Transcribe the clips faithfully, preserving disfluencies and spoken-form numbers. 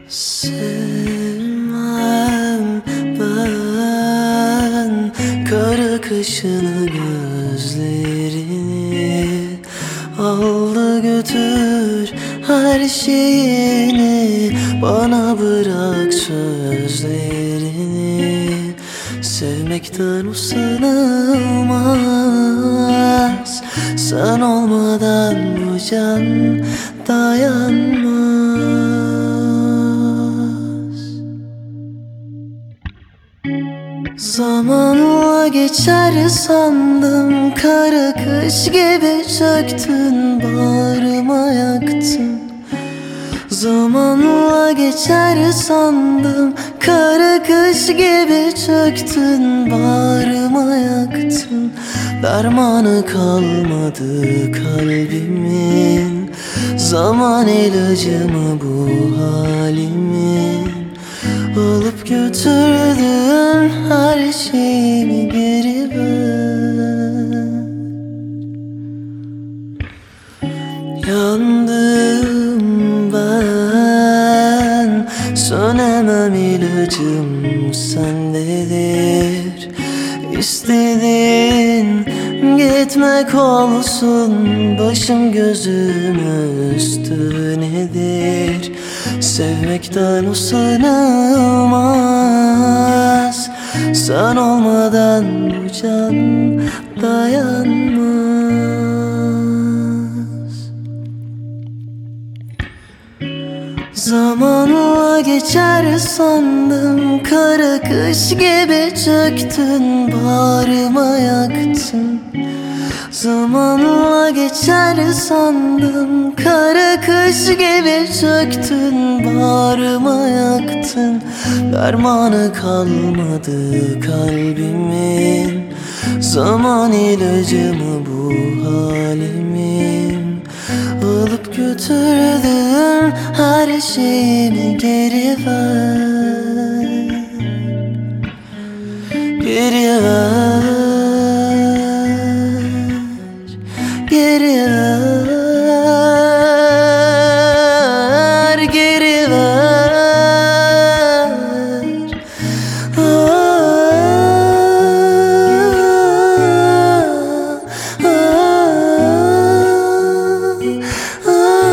Sevmem ben kara kaşını, gözlerini. Aldı götür her şeyini, bana bırak sözlerini. Sevmekten usanılmaz, sen olmadan bu can dayanmaz. Zamanla geçer sandım, kara kış gibi çöktün, bağrıma yaktın. Zamanla geçer sandım, kara kış gibi çöktün, bağrıma yaktın. Dermanı kalmadı kalbimin, zaman ilacımı bu halimin. Alıp götürdün her şeyimi, geri ver. Yandım ben, sönemem, ilacım sendedir. İstediğin gitmek olsun, başım gözüm üstünedir. Sevmekten usanılmaz, sen olmadan bu can dayanmaz. Zamanla geçer sandım, kara kış gibi çöktün, bağrıma yaktın. Zamanla geçer sandım, kara kış gibi çöktün, bağrıma yaktın. Dermanı kalmadı kalbimin, zaman ilacımı bu halimin. Alıp götürdün her şeyimi, geri ver. Geri ver. Geri ver, geri ver. Ah, ah, ah,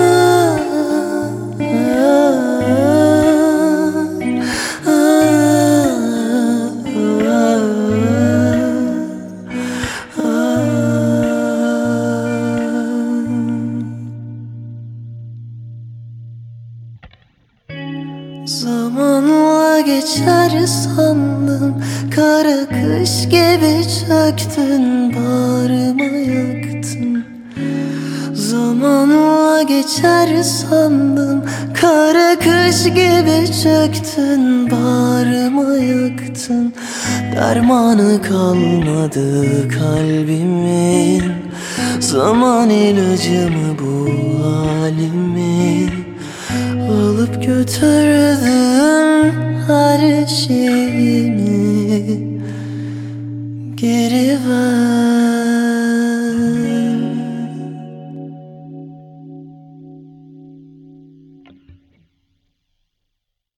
zamanla geçer sandım, kara kış gibi çöktün, bağrıma yaktın. Zamanla geçer sandım, kara kış gibi çöktün, bağrıma yaktın. Dermanı kalmadı kalbimin, zaman ilacımı bu halimin. Alıp götürdün her şeyimi, geri ver.